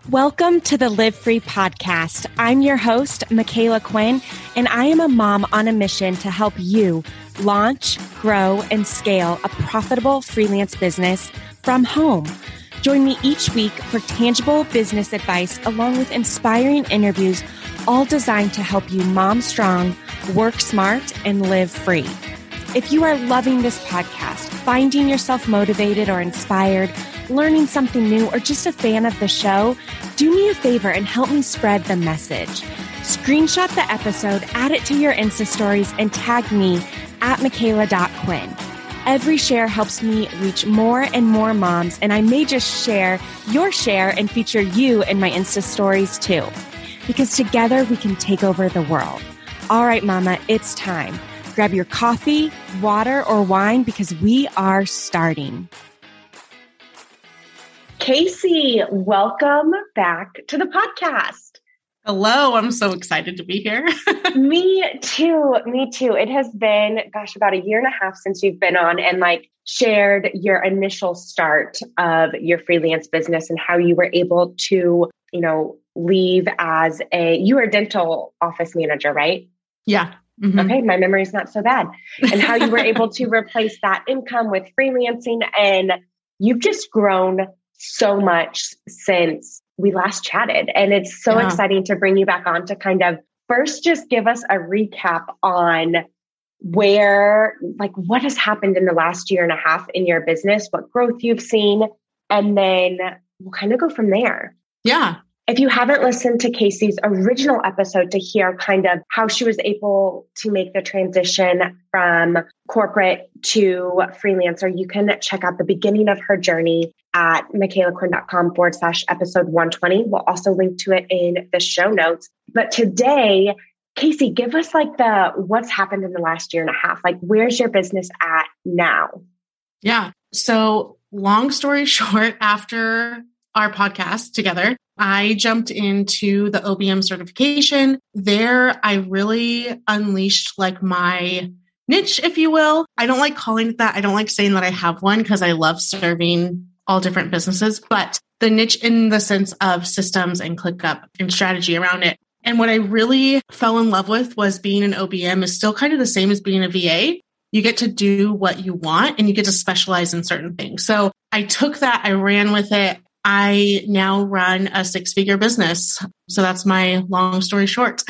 Welcome to the Live Free podcast. I'm your host, Michaela Quinn, and I am a mom on a mission to help you launch, grow, and scale a profitable freelance business from home. Join me each week for tangible business advice along with inspiring interviews, all designed to help you mom strong, work smart, and live free. If you are loving this podcast, finding yourself motivated or inspired, learning something new, or just a fan of the show, do me a favor and help me spread the message. Screenshot the episode, add it to your Insta stories, and tag me at Michaela.Quinn. Every share helps me reach more and more moms, and I may just share your share and feature you in my Insta stories too, because together we can take over the world. All right, mama, it's time. Grab your coffee, water, or wine because we are starting. Casey, welcome back to the podcast. Hello, I'm so excited to be here. Me too. It has been, about a year and a half since you've been on and shared your initial start of your freelance business and how you were able to, leave as you were a dental office manager, right? Yeah. Mm-hmm. Okay, my memory's not so bad. And how you were able to replace that income with freelancing, and you've just grown so much since we last chatted. And it's so exciting to bring you back on to kind of first just give us a recap on where, what has happened in the last year and a half in your business, what growth you've seen, and then we'll kind of go from there. Yeah. If you haven't listened to Casey's original episode to hear kind of how she was able to make the transition from corporate to freelancer, you can check out the beginning of her journey at michaelaquinn.com/episode 120. We'll also link to it in the show notes. But today, Casey, give us what's happened in the last year and a half. Where's your business at now? Yeah. So long story short, after our podcast together, I jumped into the OBM certification. There, I really unleashed my niche, if you will. I don't like calling it that. I don't like saying that I have one because I love serving all different businesses, but the niche in the sense of systems and ClickUp and strategy around it. And what I really fell in love with was being an OBM is still kind of the same as being a VA. You get to do what you want and you get to specialize in certain things. So I took that, I ran with it. I now run a 6-figure business. So that's my long story short.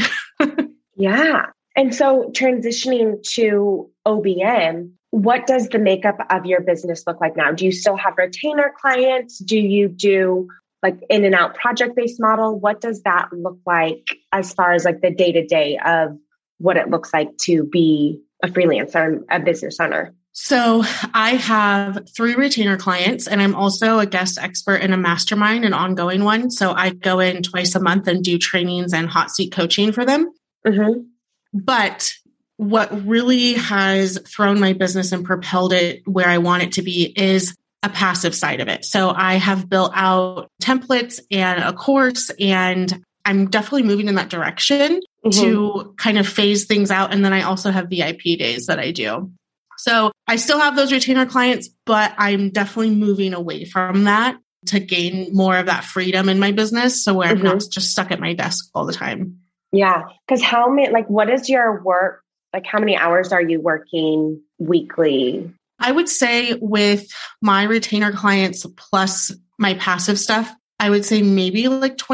Yeah. And so transitioning to OBM, what does the makeup of your business look like now? Do you still have retainer clients? Do you do in and out project-based model? What does that look like as far as the day-to-day of what it looks like to be a freelancer, a business owner? So I have 3 retainer clients, and I'm also a guest expert in a mastermind, an ongoing one. So I go in twice a month and do trainings and hot seat coaching for them. Mm-hmm. But what really has thrown my business and propelled it where I want it to be is a passive side of it. So I have built out templates and a course, and I'm definitely moving in that direction to kind of phase things out. And then I also have VIP days that I do. So I still have those retainer clients, but I'm definitely moving away from that to gain more of that freedom in my business. So where I'm not just stuck at my desk all the time. Yeah. Because how many, what is your work? How many hours are you working weekly? I would say with my retainer clients plus my passive stuff, I would say maybe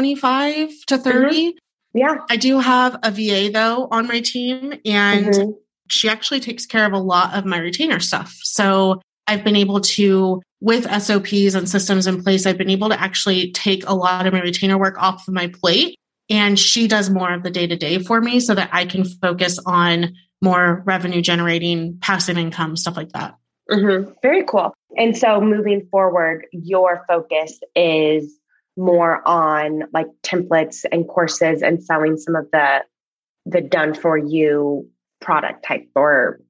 25 to 30. Yeah. I do have a VA though on my team, and she actually takes care of a lot of my retainer stuff. So I've been able to, with SOPs and systems in place, I've been able to actually take a lot of my retainer work off of my plate. And she does more of the day-to-day for me so that I can focus on more revenue generating, passive income, stuff like that. Very cool. And so moving forward, your focus is more on templates and courses and selling some of the done for you product type or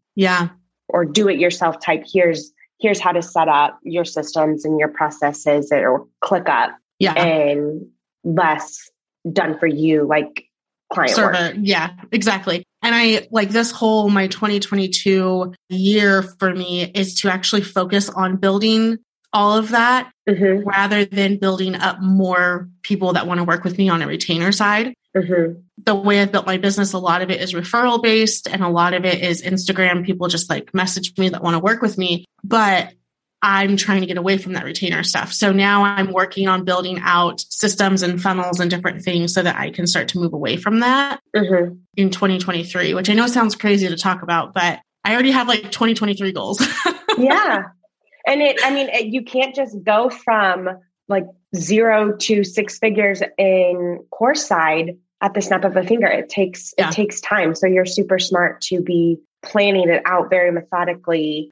do it yourself type. Here's how to set up your systems and your processes or ClickUp and less done for you client work. Yeah, exactly. And I this whole, my 2022 year for me is to actually focus on building all of that rather than building up more people that want to work with me on a retainer side. The way I've built my business, a lot of it is referral based and a lot of it is Instagram. People just like message me that want to work with me, but I'm trying to get away from that retainer stuff. So now I'm working on building out systems and funnels and different things so that I can start to move away from that in 2023, which I know sounds crazy to talk about, but I already have like 2023 goals. Yeah. And you can't just go from like 0 to 6 figures in course side at the snap of a finger. It takes time. So you're super smart to be planning it out very methodically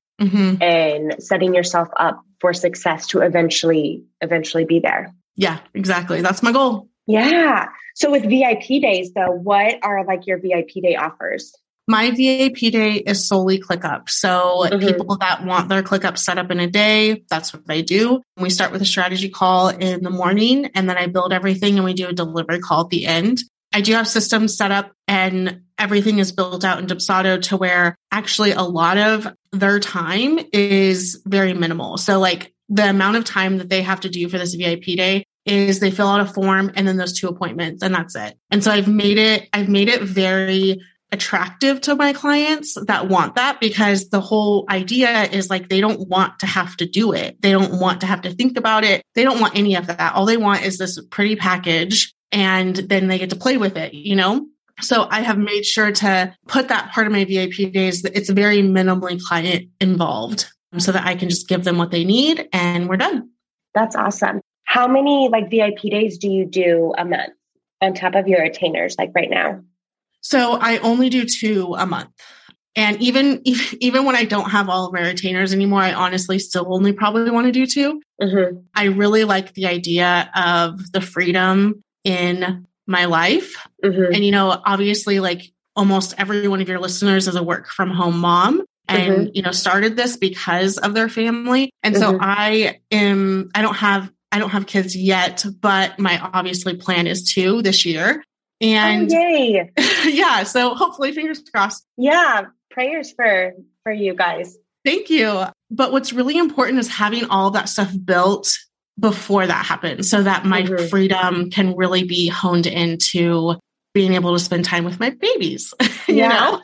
and setting yourself up for success to eventually be there. Yeah, exactly. That's my goal. Yeah. So with VIP days though, what are like your VIP day offers? My VIP day is solely ClickUp. So people that want their ClickUp set up in a day, that's what I do. We start with a strategy call in the morning and then I build everything and we do a delivery call at the end. I do have systems set up and everything is built out in Dubsado to where actually a lot of their time is very minimal. So like the amount of time that they have to do for this VIP day is they fill out a form and then those 2 appointments and that's it. And so I've made it very attractive to my clients that want that because the whole idea is like, they don't want to have to do it. They don't want to have to think about it. They don't want any of that. All they want is this pretty package and then they get to play with it, you know? So I have made sure to put that part of my VIP days that it's very minimally client involved so that I can just give them what they need and we're done. That's awesome. How many like VIP days do you do a month on top of your retainers like right now? So I only do 2 a month. And even when I don't have all of my retainers anymore, I honestly still only probably want to do 2. I really like the idea of the freedom in my life. And, you know, obviously like almost every one of your listeners is a work from home mom and, you know, started this because of their family. And so I don't have kids yet, but my obviously plan is to this year. And yay. Yeah, so hopefully fingers crossed. Yeah, prayers for you guys. Thank you. But what's really important is having all that stuff built before that happens so that my freedom can really be honed into being able to spend time with my babies, you know?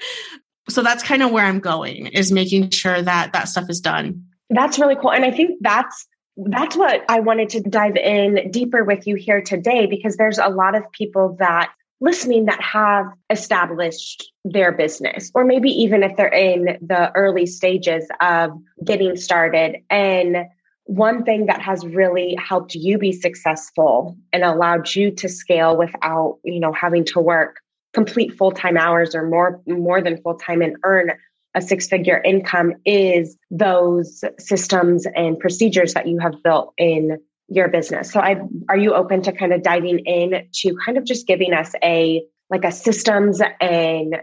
So that's kind of where I'm going is making sure that that stuff is done. That's really cool. And I think that's what I wanted to dive in deeper with you here today, because there's a lot of people that listening that have established their business, or maybe even if they're in the early stages of getting started. And one thing that has really helped you be successful and allowed you to scale without, you know, having to work complete full-time hours or more than full-time and earn a 6-figure income is those systems and procedures that you have built in your business. So are you open to kind of diving in to kind of just giving us a systems and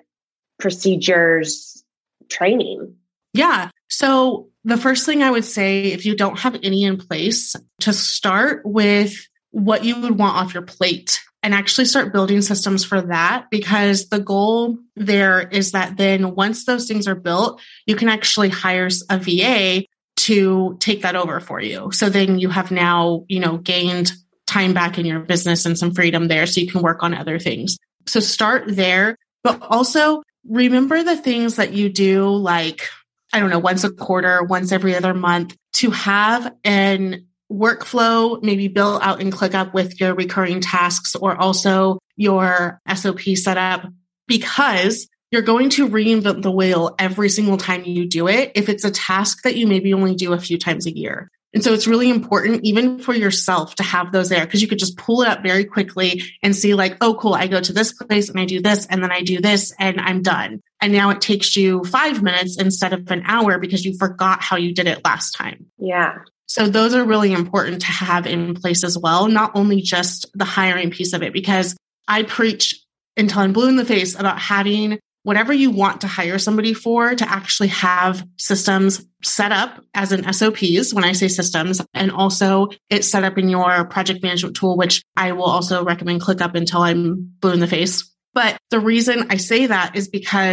procedures training? Yeah. So the first thing I would say, if you don't have any in place, to start with what you would want off your plate and actually start building systems for that, because the goal there is that then once those things are built, you can actually hire a VA to take that over for you. So then you have now, you know, gained time back in your business and some freedom there so you can work on other things. So start there, but also remember the things that you do, like, I don't know, once a quarter, once every other month, to have an workflow maybe built out in ClickUp with your recurring tasks or also your SOP setup, because you're going to reinvent the wheel every single time you do it if it's a task that you maybe only do a few times a year. And so it's really important, even for yourself, to have those there, because you could just pull it up very quickly and see like, oh, cool, I go to this place and I do this and then I do this and I'm done. And now it takes you 5 minutes instead of an hour because you forgot how you did it last time. Yeah. So those are really important to have in place as well, not only just the hiring piece of it, because I preach until I'm blue in the face about having whatever you want to hire somebody for to actually have systems set up as an SOPs when I say systems, and also it's set up in your project management tool, which I will also recommend ClickUp until I'm blue in the face. But the reason I say that is because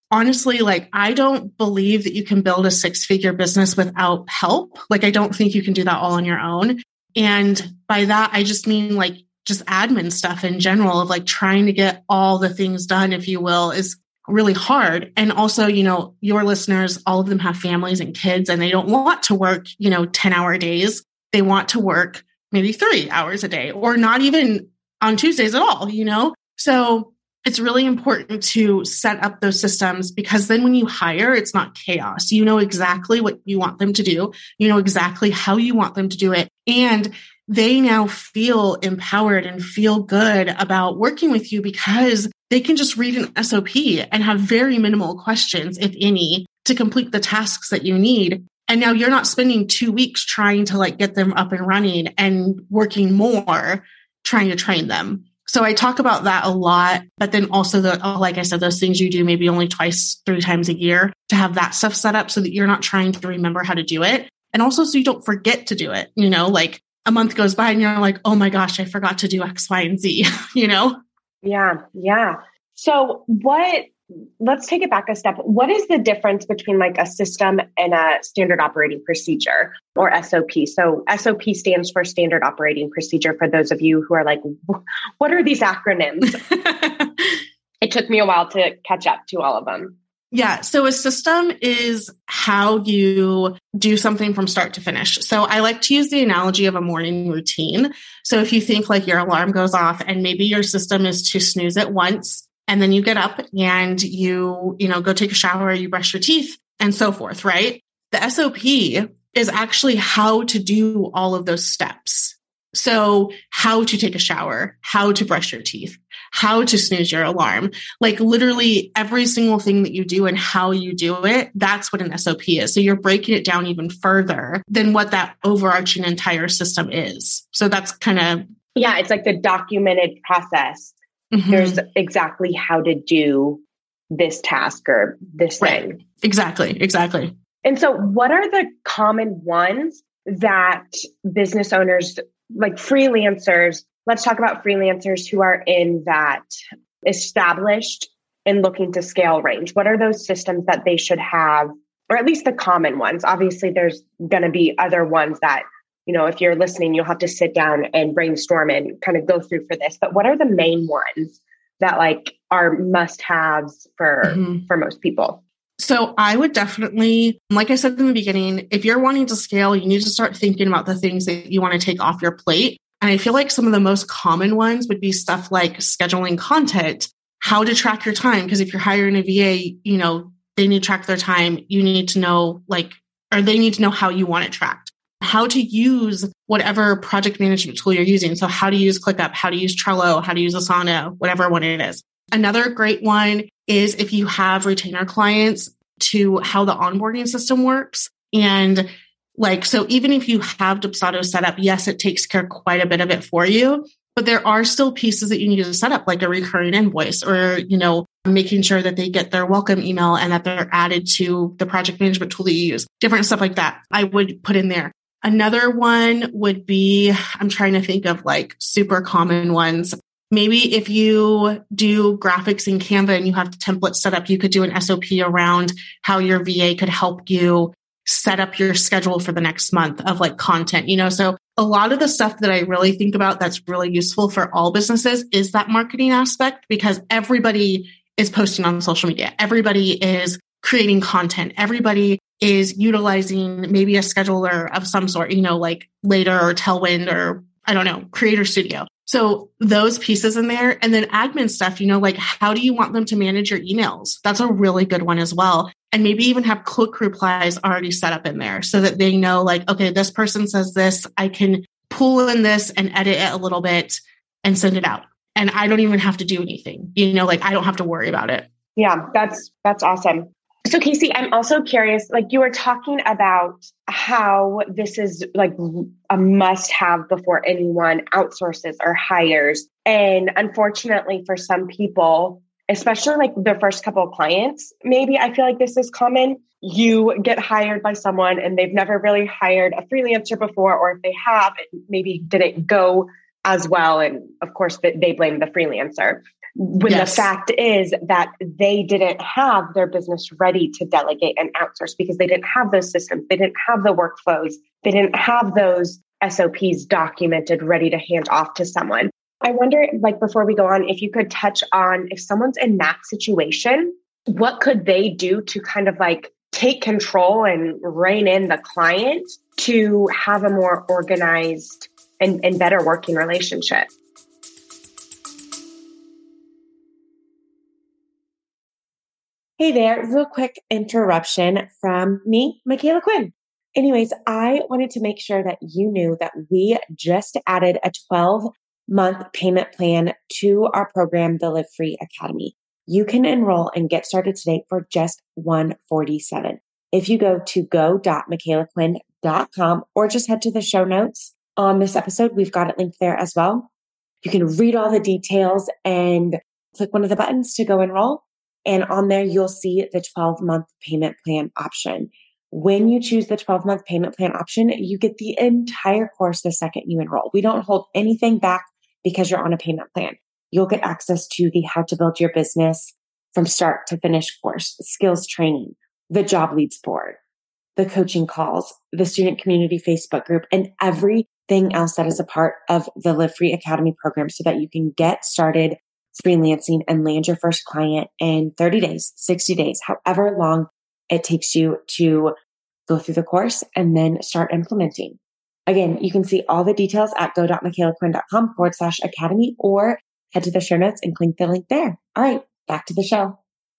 honestly, like, I don't believe that you can build a 6-figure business without help. Like, I don't think you can do that all on your own. And by that, I just mean like just admin stuff in general of like trying to get all the things done, if you will, is really hard. And also, your listeners, all of them have families and kids, and they don't want to work, 10-hour days. They want to work maybe 3 hours a day, or not even on Tuesdays at all, So it's really important to set up those systems, because then when you hire, it's not chaos. You know exactly what you want them to do. You know exactly how you want them to do it. And they now feel empowered and feel good about working with you, because they can just read an SOP and have very minimal questions, if any, to complete the tasks that you need. And now you're not spending 2 weeks trying to like get them up and running and working more, trying to train them. So I talk about that a lot, but then also like I said, those things you do maybe only 2-3 times a year, to have that stuff set up so that you're not trying to remember how to do it. And also so you don't forget to do it, like a month goes by and you're like, oh my gosh, I forgot to do X, Y, and Z, Yeah. So let's take it back a step. What is the difference between like a system and a standard operating procedure, or SOP? So SOP stands for standard operating procedure, for those of you who are like, what are these acronyms? It took me a while to catch up to all of them. Yeah. So a system is how you do something from start to finish. So I like to use the analogy of a morning routine. So if you think like your alarm goes off and maybe your system is to snooze it once, and then you get up and you go take a shower, you brush your teeth, and so forth, right? The SOP is actually how to do all of those steps. So how to take a shower, how to brush your teeth, how to snooze your alarm, like literally every single thing that you do and how you do it, that's what an SOP is. So you're breaking it down even further than what that overarching entire system is. So that's kind of... Yeah, it's like the documented process. Mm-hmm. There's exactly how to do this task or this thing. Exactly. And so what are the common ones that business owners, like freelancers, let's talk about freelancers who are in that established and looking to scale range. What are those systems that they should have, or at least the common ones? Obviously, there's going to be other ones that, if you're listening, you'll have to sit down and brainstorm and kind of go through for this. But what are the main ones that like are must-haves for most people? So I would definitely, like I said in the beginning, if you're wanting to scale, you need to start thinking about the things that you want to take off your plate. And I feel like some of the most common ones would be stuff like scheduling content, how to track your time. Because if you're hiring a VA, they need to track their time. You need to know they need to know how you want it tracked, how to use whatever project management tool you're using. So how to use ClickUp, how to use Trello, how to use Asana, whatever one it is. Another great one is if you have retainer clients, to how the onboarding system works. And so even if you have Dubsado set up, yes, it takes care of quite a bit of it for you, but there are still pieces that you need to set up, like a recurring invoice, or, making sure that they get their welcome email and that they're added to the project management tool that you use, different stuff like that I would put in there. Another one would be, I'm trying to think of like super common ones. Maybe if you do graphics in Canva and you have templates set up, you could do an SOP around how your VA could help you set up your schedule for the next month of like content, So a lot of the stuff that I really think about that's really useful for all businesses is that marketing aspect, because everybody is posting on social media. Everybody is creating content. Everybody is utilizing maybe a scheduler of some sort, like Later or Tailwind or I don't know, Creator Studio. So those pieces in there, and then admin stuff, like how do you want them to manage your emails? That's a really good one as well. And maybe even have quick replies already set up in there so that they know like, okay, this person says this, I can pull in this and edit it a little bit and send it out. And I don't even have to do anything, I don't have to worry about it. Yeah, that's awesome. So Casey, I'm also curious, like you were talking about how this is like a must-have before anyone outsources or hires. And unfortunately for some people, especially like their first couple of clients, maybe I feel like this is common. You get hired by someone and they've never really hired a freelancer before, or if they have, it maybe didn't go as well. And of course, they blame the freelancer. When the fact is that they didn't have their business ready to delegate and outsource because they didn't have those systems. They didn't have the workflows. They didn't have those SOPs documented, ready to hand off to someone. I wonder, like, before we go on, if you could touch on if someone's in that situation, what could they do to kind of like take control and rein in the client to have a more organized and better working relationship? Hey there, real quick interruption from me, Michaela Quinn. Anyways, I wanted to make sure that you knew that we just added a 12-month payment plan to our program, the Live Free Academy. You can enroll and get started today for just $147. If you go to go.michaelaquinn.com or just head to the show notes on this episode, we've got it linked there as well. You can read all the details and click one of the buttons to go enroll. And on there, you'll see the 12-month payment plan option. When you choose the 12-month payment plan option, you get the entire course the second you enroll. We don't hold anything back because you're on a payment plan. You'll get access to the How to Build Your Business from Start to Finish course, skills training, the job leads board, the coaching calls, the student community Facebook group, and everything else that is a part of the Live Free Academy program so that you can get started freelancing and land your first client in 30 days, 60 days, however long it takes you to go through the course and then start implementing. Again, you can see all the details at go.michaelaquinn.com/academy or head to the show notes and click the link there. All right, back to the show.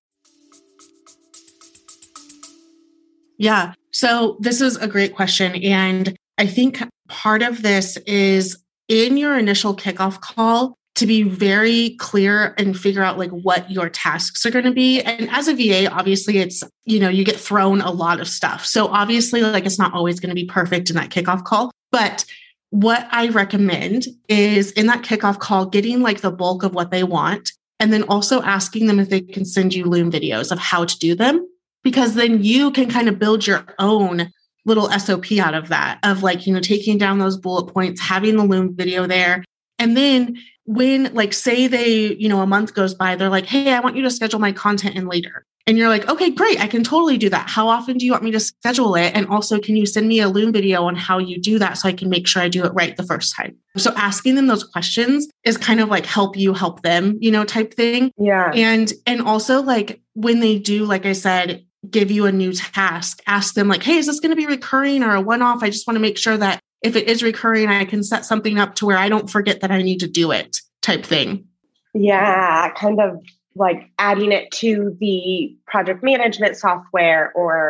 Yeah. So this is a great question. And I think part of this is in your initial kickoff call, to be very clear and figure out like what your tasks are going to be. And as a VA, obviously it's, you get thrown a lot of stuff. So obviously like it's not always going to be perfect in that kickoff call. But what I recommend is in that kickoff call, getting like the bulk of what they want, and then also asking them if they can send you Loom videos of how to do them, because then you can kind of build your own little SOP out of that, of like, taking down those bullet points, having the Loom video there. And then when like, say they, a month goes by, they're like, hey, I want you to schedule my content in later. And you're like, okay, great. I can totally do that. How often do you want me to schedule it? And also, can you send me a Loom video on how you do that so I can make sure I do it right the first time? So asking them those questions is kind of like help you, help them, type thing. Yeah. And also like when they do, like I said, give you a new task, ask them like, hey, is this going to be recurring or a one-off? I just want to make sure that if it is recurring, I can set something up to where I don't forget that I need to do it type thing. Yeah. Kind of like adding it to the project management software or,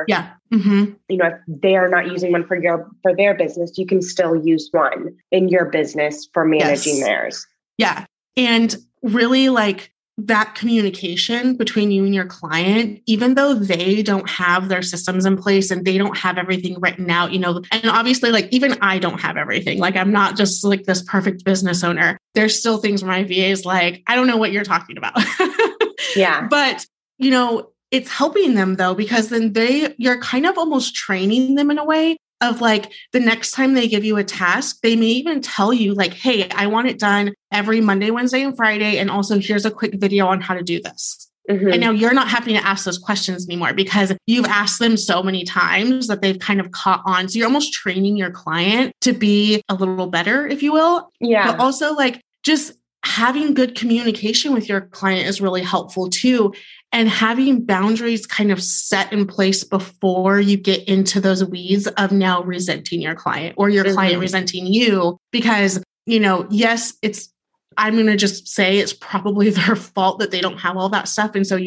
if they are not using one for their business, you can still use one in your business for managing theirs. Yeah. And really like that communication between you and your client, even though they don't have their systems in place and they don't have everything written out, and obviously like even I don't have everything. Like I'm not just like this perfect business owner. There's still things where my VA is like, I don't know what you're talking about. Yeah. But, it's helping them though, because then you're kind of almost training them in a way of like the next time they give you a task, they may even tell you like, hey, I want it done every Monday, Wednesday, and Friday. And also here's a quick video on how to do this. Mm-hmm. And now you're not having to ask those questions anymore because you've asked them so many times that they've kind of caught on. So you're almost training your client to be a little better, if you will. Yeah. But also like just having good communication with your client is really helpful too. And having boundaries kind of set in place before you get into those weeds of now resenting your client or your client resenting you. Because, yes, I'm going to just say it's probably their fault that they don't have all that stuff. And so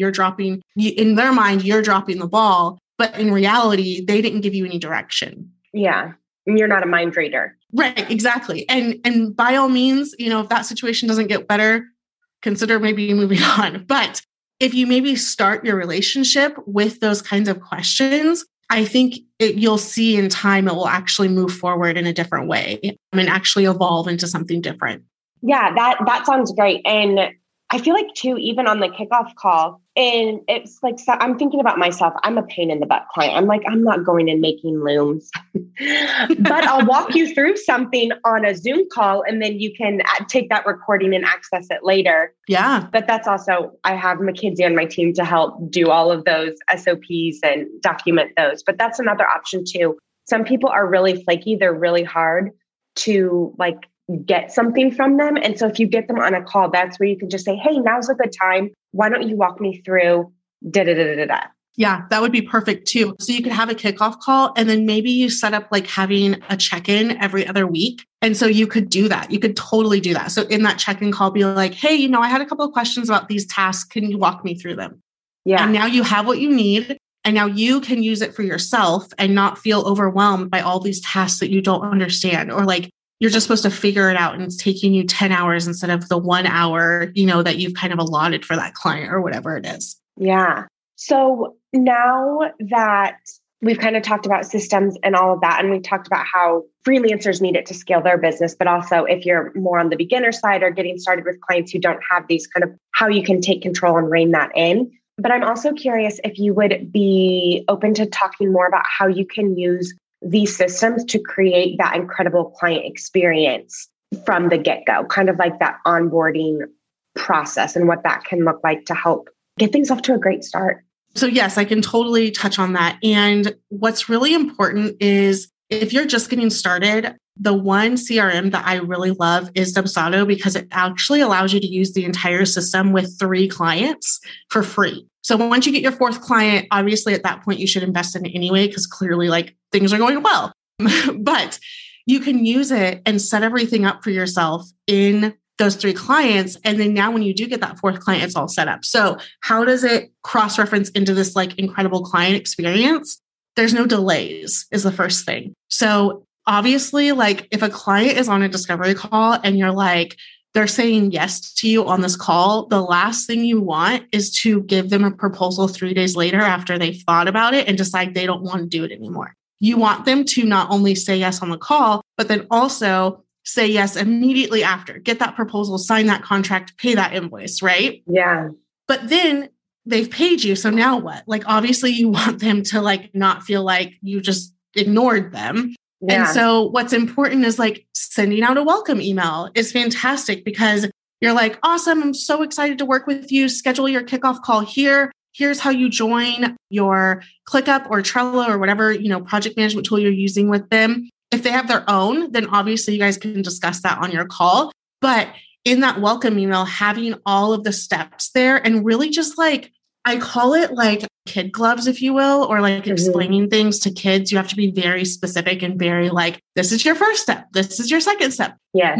in their mind, you're dropping the ball. But in reality, they didn't give you any direction. Yeah. And you're not a mind reader. Right. Exactly. And by all means, if that situation doesn't get better, consider maybe moving on. But if you maybe start your relationship with those kinds of questions, I think you'll see in time it will actually move forward in a different way and actually evolve into something different. Yeah, that sounds great. And I feel like too, even on the kickoff call, And it's like, so I'm thinking about myself. I'm a pain in the butt client. I'm like, I'm not going and making looms, but I'll walk you through something on a Zoom call and then you can take that recording and access it later. Yeah. But that's also, I have McKinsey on my team to help do all of those SOPs and document those. But that's another option too. Some people are really flaky. They're really hard to like get something from them. And so if you get them on a call, that's where you can just say, hey, now's a good time. Why don't you walk me through da-da-da-da-da? Yeah, that would be perfect too. So you could have a kickoff call and then maybe you set up like having a check-in every other week. And so you could do that. You could totally do that. So in that check-in call, be like, hey, I had a couple of questions about these tasks. Can you walk me through them? Yeah. And now you have what you need. And now you can use it for yourself and not feel overwhelmed by all these tasks that you don't understand, or like you're just supposed to figure it out and it's taking you 10 hours instead of the 1 hour, that you've kind of allotted for that client or whatever it is. Yeah. So now that we've kind of talked about systems and all of that, and we talked about how freelancers need it to scale their business, but also if you're more on the beginner side or getting started with clients who don't have these kind of how you can take control and rein that in. But I'm also curious if you would be open to talking more about how you can use these systems to create that incredible client experience from the get-go, kind of like that onboarding process and what that can look like to help get things off to a great start. So yes, I can totally touch on that. And what's really important is if you're just getting started, the one CRM that I really love is Dubsado because it actually allows you to use the entire system with 3 clients for free. So once you get your 4th client, obviously at that point you should invest in it anyway, because clearly like things are going well. But you can use it and set everything up for yourself in those 3 clients. And then now when you do get that 4th client, it's all set up. So how does it cross-reference into this like incredible client experience? There's no delays is the first thing. So obviously, like if a client is on a discovery call and you're like, they're saying yes to you on this call, the last thing you want is to give them a proposal 3 days later after they've thought about it and decide they don't want to do it anymore. You want them to not only say yes on the call, but then also say yes immediately after. Get that proposal, sign that contract, pay that invoice, right? Yeah. But then they've paid you. So now what? Like, obviously you want them to like not feel like you just ignored them. Yeah. And so what's important is like sending out a welcome email is fantastic because you're like, awesome. I'm so excited to work with you. Schedule your kickoff call here. Here's how you join your ClickUp or Trello or whatever, project management tool you're using with them. If they have their own, then obviously you guys can discuss that on your call. But in that welcome email, having all of the steps there and really just like, I call it like kid gloves, if you will, or like explaining things to kids. You have to be very specific and very like, this is your first step. This is your second step. Yeah.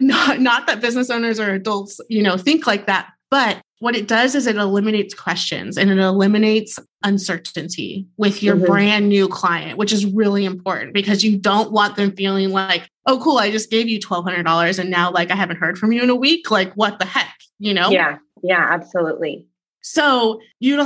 Not that business owners or adults, think like that. But what it does is it eliminates questions and it eliminates uncertainty with your brand new client, which is really important because you don't want them feeling like, oh, cool, I just gave you $1,200 and now like I haven't heard from you in a week. Like what the heck, Yeah, absolutely. So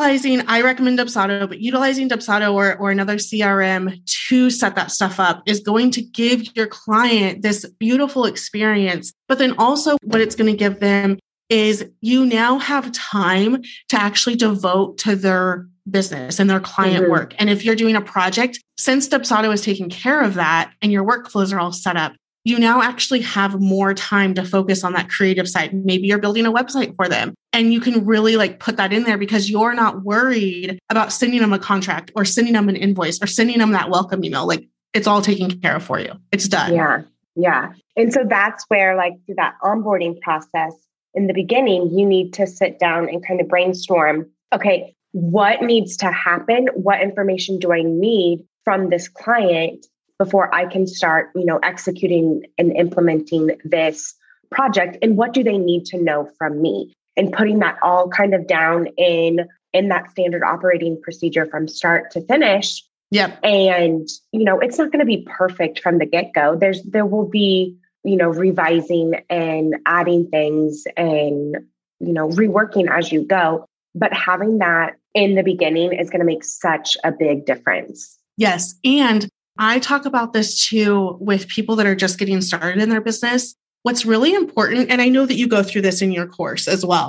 I recommend Dubsado, but utilizing Dubsado or another CRM to set that stuff up is going to give your client this beautiful experience. But then also what it's going to give them is you now have time to actually devote to their business and their client work. And if you're doing a project, since Dubsado is taking care of that and your workflows are all set up, you now actually have more time to focus on that creative side. Maybe you're building a website for them and you can really like put that in there because you're not worried about sending them a contract or sending them an invoice or sending them that welcome email. Like it's all taken care of for you. It's done. Yeah. And so that's where like through that onboarding process in the beginning, you need to sit down and kind of brainstorm, okay, what needs to happen? What information do I need from this client before I can start, executing and implementing this project? And what do they need to know from me? And putting that all kind of down in that standard operating procedure from start to finish. Yep. And, it's not going to be perfect from the get-go. There will be, revising and adding things and, reworking as you go. But having that in the beginning is going to make such a big difference. Yes. And I talk about this too with people that are just getting started in their business. What's really important, and I know that you go through this in your course as well,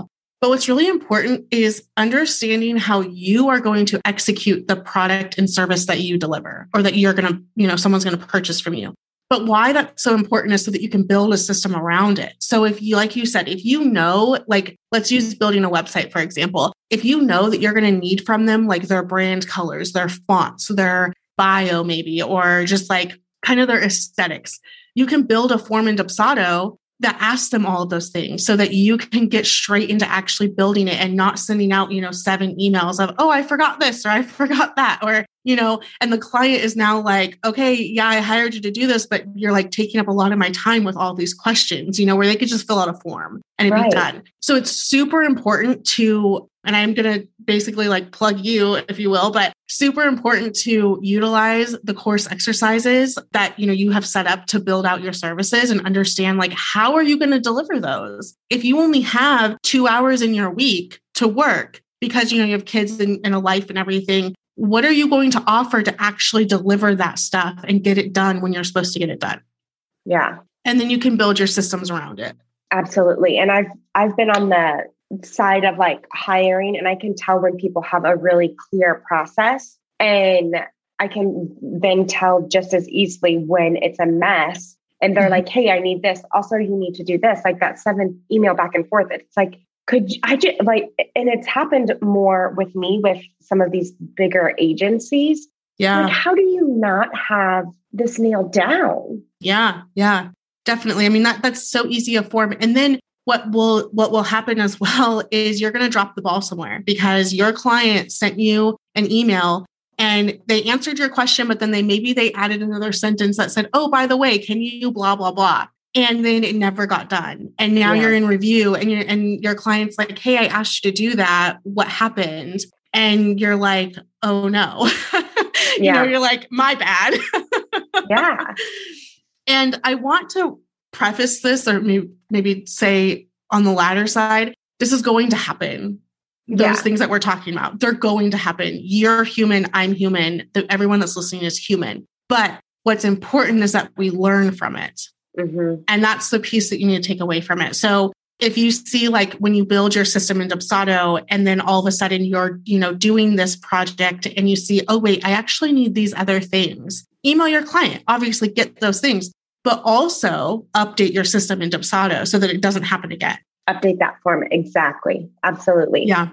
But what's really important is understanding how you are going to execute the product and service that you deliver, or that you're going to, someone's going to purchase from you. But why that's so important is so that you can build a system around it. So if you, like you said, if you know, like, let's use building a website, for example, if you know that you're going to need from them, like their brand colors, their fonts, their bio maybe, or just like kind of their aesthetics, you can build a form in Dubsado that asks them all of those things so that you can get straight into actually building it and not sending out, 7 emails of, oh, I forgot this, or I forgot that, or, and the client is now like, okay, yeah, I hired you to do this, but you're like taking up a lot of my time with all these questions, where they could just fill out a form and it'd be done. So it's super important to, and I'm going to basically like plug you, if you will, but super important to utilize the course exercises that, you have set up to build out your services and understand, like, how are you going to deliver those? If you only have 2 hours in your week to work because, you have kids and a life and everything, what are you going to offer to actually deliver that stuff and get it done when you're supposed to get it done? Yeah. And then you can build your systems around it. Absolutely. And I've been on the side of like hiring, and I can tell when people have a really clear process, and I can then tell just as easily when it's a mess and they're like, hey, I need this. Also, you need to do this, like that 7 email back and forth. It's like, could I just like, and it's happened more with me with some of these bigger agencies. Yeah. Like, how do you not have this nailed down? Yeah. Yeah, definitely. I mean, that's so easy a form. And then what will happen as well is you're going to drop the ball somewhere because your client sent you an email and they answered your question, but then they added another sentence that said, oh, by the way, can you blah, blah, blah. And then it never got done. And now you're in review and your client's like, hey, I asked you to do that. What happened? And you're like, oh no, you're like, my bad. Yeah. And I want to preface this, or maybe say on the latter side, this is going to happen. Those things that we're talking about, they're going to happen. You're human. I'm human. Everyone that's listening is human. But what's important is that we learn from it. Mm-hmm. And that's the piece that you need to take away from it. So if you see, like, when you build your system in Dubsado and then all of a sudden you're, doing this project and you see, oh, wait, I actually need these other things, email your client, obviously get those things, but also update your system in Dubsado so that it doesn't happen again. Update that form. Exactly. Absolutely. Yeah.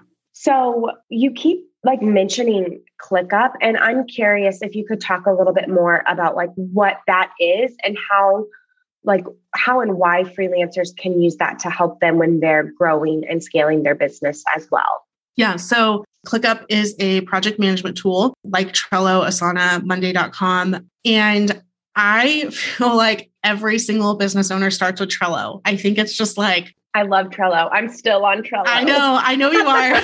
So you keep like mentioning ClickUp, and I'm curious if you could talk a little bit more about like what that is and how and why freelancers can use that to help them when they're growing and scaling their business as well. Yeah. So ClickUp is a project management tool like Trello, Asana, Monday.com. And I feel like every single business owner starts with Trello. I think it's just like, I love Trello. I'm still on Trello. I know you are.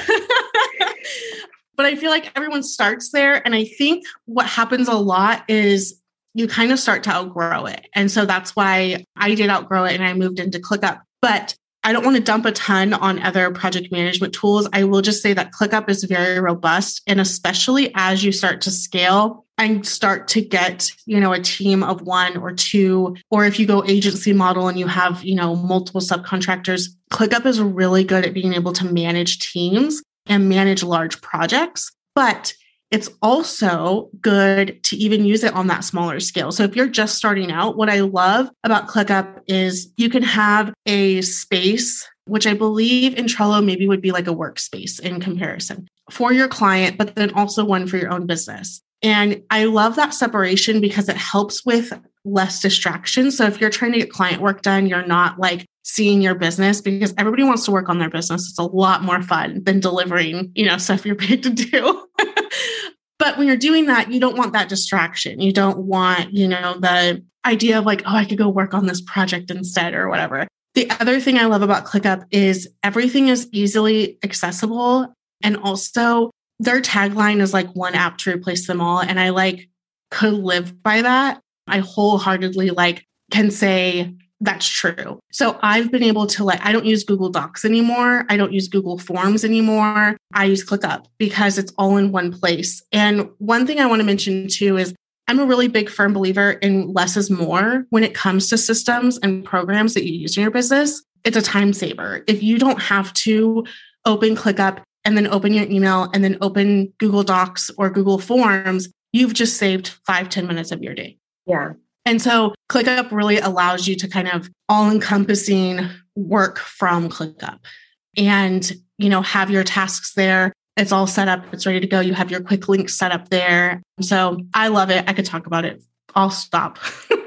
But I feel like everyone starts there. And I think what happens a lot is you kind of start to outgrow it. And so that's why I did outgrow it and I moved into ClickUp. But I don't want to dump a ton on other project management tools. I will just say that ClickUp is very robust. And especially as you start to scale and start to get, a team of 1 or 2, or if you go agency model and you have, multiple subcontractors, ClickUp is really good at being able to manage teams and manage large projects. But it's also good to even use it on that smaller scale. So if you're just starting out, what I love about ClickUp is you can have a space, which I believe in Trello maybe would be like a workspace in comparison for your client, but then also one for your own business. And I love that separation because it helps with less distraction. So if you're trying to get client work done, you're not like seeing your business, because everybody wants to work on their business. It's a lot more fun than delivering, stuff you're paid to do. But when you're doing that, you don't want that distraction. You don't want, the idea of like, oh, I could go work on this project instead or whatever. The other thing I love about ClickUp is everything is easily accessible. And also their tagline is like one app to replace them all. And I could live by that. I wholeheartedly can say that's true. So I've been able to I don't use Google Docs anymore. I don't use Google Forms anymore. I use ClickUp because it's all in one place. And one thing I want to mention too is I'm a really big firm believer in less is more when it comes to systems and programs that you use in your business. It's a time saver. If you don't have to open ClickUp and then open your email and then open Google Docs or Google Forms, you've just saved 5-10 minutes of your day. Yeah. And so ClickUp really allows you to kind of all-encompassing work from ClickUp and, have your tasks there. It's all set up. It's ready to go. You have your quick links set up there. So I love it. I could talk about it. I'll stop.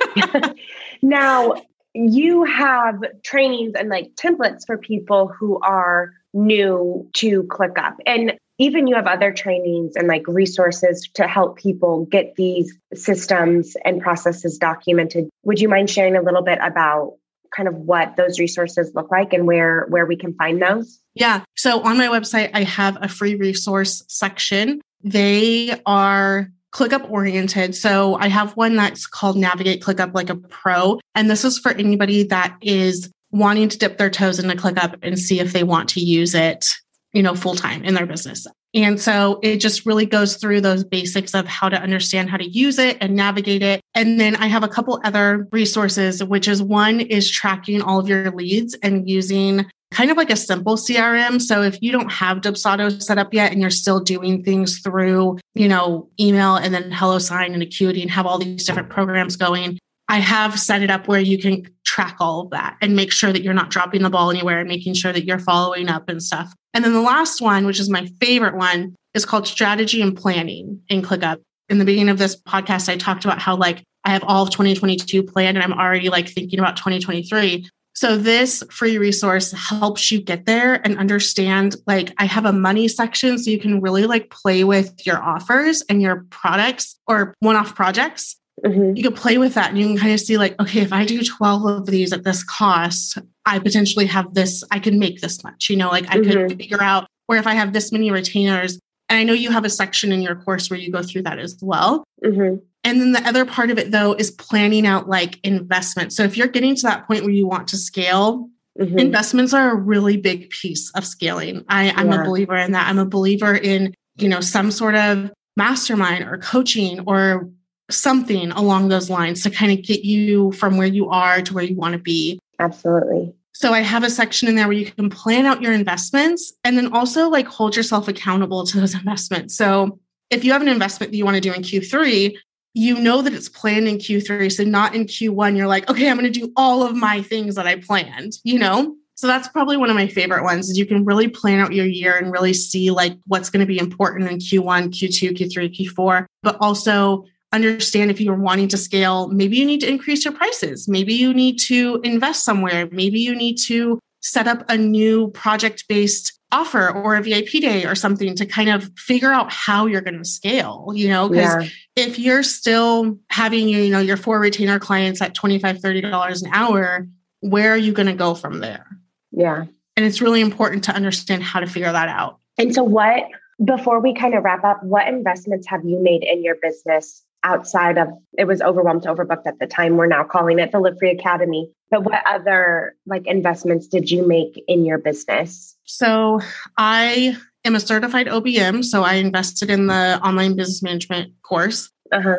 Now, you have trainings and templates for people who are new to ClickUp. And even you have other trainings and resources to help people get these systems and processes documented. Would you mind sharing a little bit about kind of what those resources look like and where we can find those? Yeah. So on my website, I have a free resource section. They are ClickUp oriented. So I have one that's called Navigate ClickUp Like a Pro. And this is for anybody that is wanting to dip their toes into ClickUp and see if they want to use it, full time in their business. And so it just really goes through those basics of how to understand how to use it and navigate it. And then I have a couple other resources, which is one is tracking all of your leads and using kind of like a simple CRM. So if you don't have Dubsado set up yet and you're still doing things through, email and then HelloSign and Acuity and have all these different programs going, I have set it up where you can track all of that and make sure that you're not dropping the ball anywhere and making sure that you're following up and stuff. And then the last one, which is my favorite one, is called Strategy and Planning in ClickUp. In the beginning of this podcast, I talked about how I have all of 2022 planned and I'm already thinking about 2023. So this free resource helps you get there and understand, I have a money section so you can really play with your offers and your products or one-off projects. Mm-hmm. You can play with that and you can kind of see okay, if I do 12 of these at this cost, I potentially have this, I can make this much, I could figure out, or if I have this many retainers. And I know you have a section in your course where you go through that as well. Mm-hmm. And then the other part of it though, is planning out investment. So if you're getting to that point where you want to scale, investments are a really big piece of scaling. I'm a believer in that. I'm a believer in, some sort of mastermind or coaching or something along those lines to kind of get you from where you are to where you want to be. Absolutely. So I have a section in there where you can plan out your investments and then also hold yourself accountable to those investments. So if you have an investment that you want to do in Q3, you know that it's planned in Q3. So not in Q1, you're okay, I'm going to do all of my things that I planned, So that's probably one of my favorite ones is you can really plan out your year and really see what's going to be important in Q1, Q2, Q3, Q4, but also understand if you're wanting to scale, maybe you need to increase your prices. Maybe you need to invest somewhere. Maybe you need to set up a new project-based offer or a VIP day or something to kind of figure out how you're going to scale, because if you're still having, your 4 retainer clients at $25, $30 an hour, where are you going to go from there? Yeah. And it's really important to understand how to figure that out. And so before we kind of wrap up, what investments have you made in your business outside of, it was overwhelmed to overbooked at the time. We're now calling it the Live Free Academy. But what other investments did you make in your business? So I am a certified OBM. So I invested in the online business management course.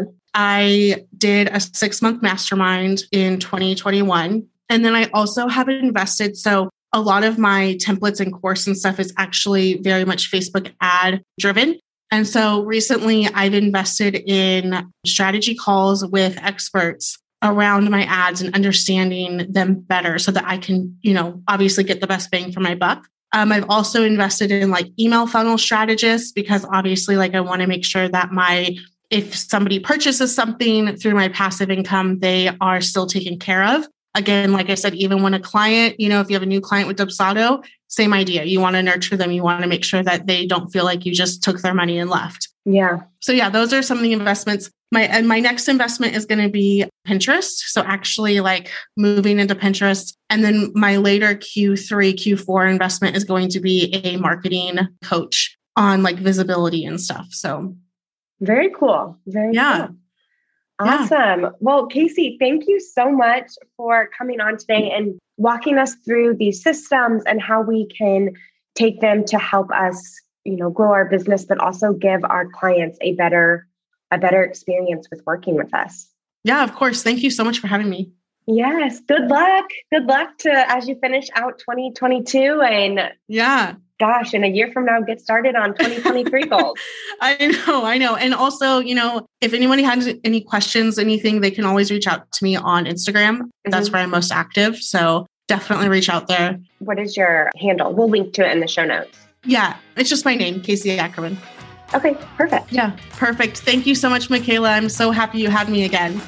I did a 6-month mastermind in 2021. And then I also have invested. So a lot of my templates and course and stuff is actually very much Facebook ad driven. And so recently I've invested in strategy calls with experts around my ads and understanding them better so that I can, obviously get the best bang for my buck. I've also invested in email funnel strategists because obviously I want to make sure that if somebody purchases something through my passive income, they are still taken care of. Again, like I said, even when a client, if you have a new client with Dubsado, same idea. You want to nurture them. You want to make sure that they don't feel like you just took their money and left. Yeah. So those are some of the investments. My next investment is going to be Pinterest. So actually moving into Pinterest. And then my later Q3, Q4 investment is going to be a marketing coach on visibility and stuff. So very cool. Very cool. Awesome. Yeah. Well, Casey, thank you so much for coming on today and walking us through these systems and how we can take them to help us, grow our business, but also give our clients a better experience with working with us. Yeah, of course. Thank you so much for having me. Yes. Good luck. Good luck as you finish out 2022 and gosh, in a year from now, get started on 2023 goals. I know. And also, if anybody has any questions, anything, they can always reach out to me on Instagram. That's where I'm most active. So definitely reach out there. What is your handle? We'll link to it in the show notes. Yeah. It's just my name, Casey Ackerman. Okay. Perfect. Yeah. Perfect. Thank you so much, Michaela. I'm so happy you had me again.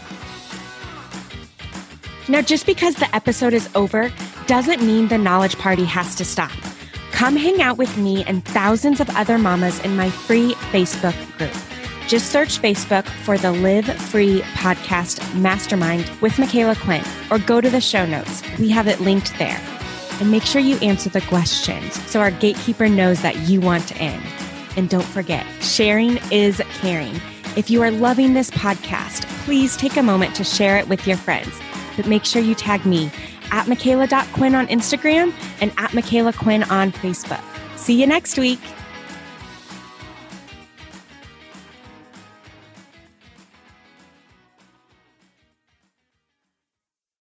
Now, just because the episode is over doesn't mean the knowledge party has to stop. Come hang out with me and thousands of other mamas in my free Facebook group. Just search Facebook for the Live Free Podcast Mastermind with Michaela Quinn, or go to the show notes. We have it linked there. And make sure you answer the questions so our gatekeeper knows that you want in. And don't forget, sharing is caring. If you are loving this podcast, please take a moment to share it with your friends. But make sure you tag me at Michaela.Quinn on Instagram and at Michaela Quinn on Facebook. See you next week.